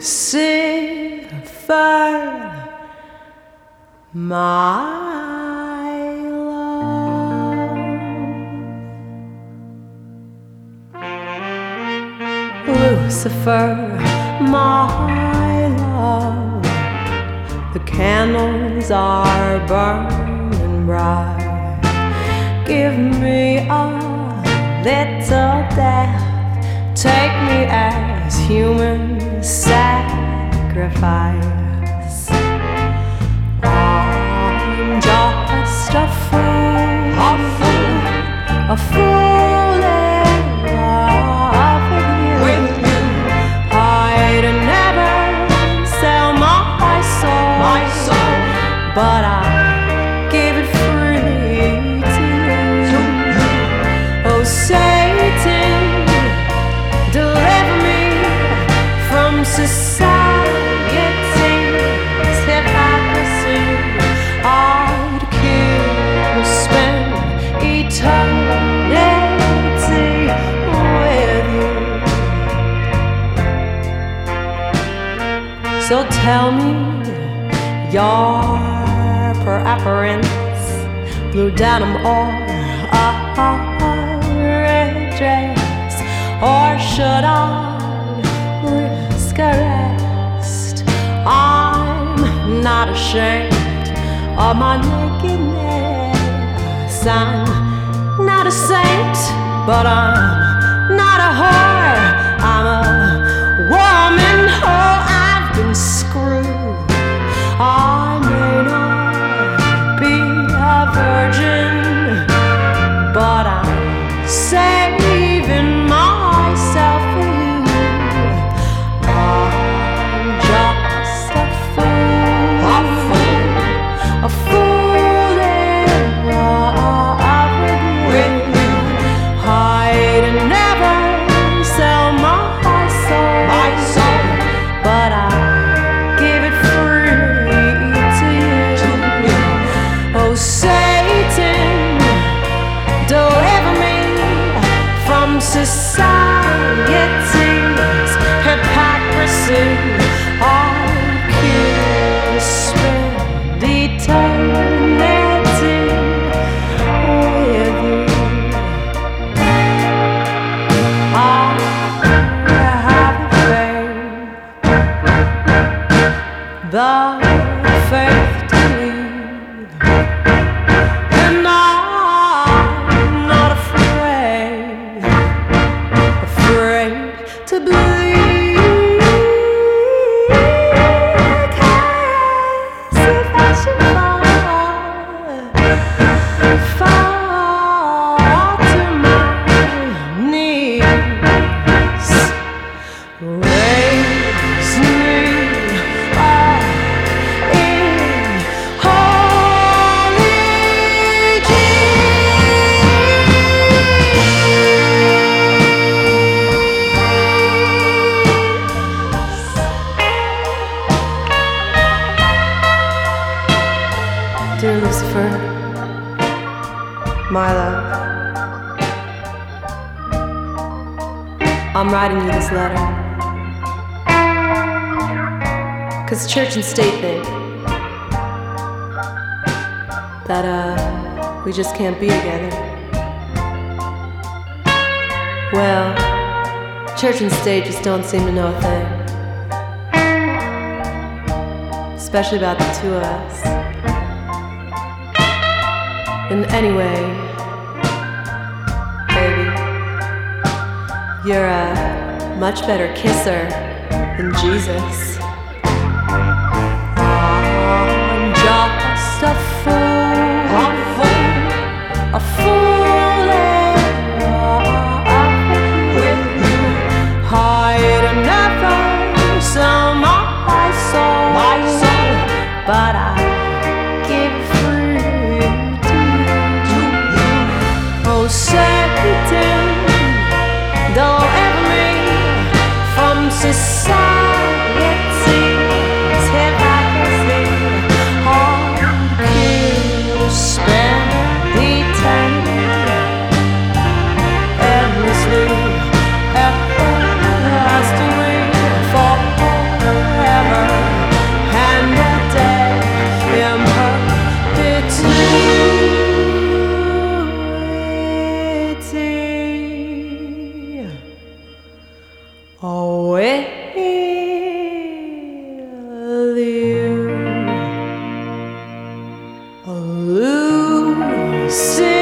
Lucifer, my love. Lucifer, my love, the candles are burning bright. Give me a little death, take me as human sacrifice. I'm just a fool, a fool in love with you. I'd never sell my soul, but I give it free to you. Oh, Satan, deliver me from society's hypocrisy. I'd kill, spend eternity with you. So tell me your preference, blue denim or a red dress, or should I risk arrest? I'm not ashamed of my nakedness. I'm not a saint, but I'm not a whore. I'm a woman. Oh, I've been screwed. I may not be a virgin, but I'm saving myself for you. I'm just a fool in love with you. I'd never sell my soul, but I give it free to you. Oh, Satan, deliver me from society's hypocrisy. I'll kill, spend eternity with you. I have the faith to leave, and I'm not afraid to bleed. 'Cause if I should fall to my knees, raise me up in holy Dear Lucifer, my love, I'm writing you this letter 'cause church and state think that we just can't be together. Well, church and state just don't seem to know a thing, especially about the two of us. And anyway, baby, you're a much better kisser than Jesus. I'm just a fool in love with you. I'd never sell my soul, but I give it free to you. Oh, Satan, deliver me from society's hypocrisy. I'll kill, spend eternity Sing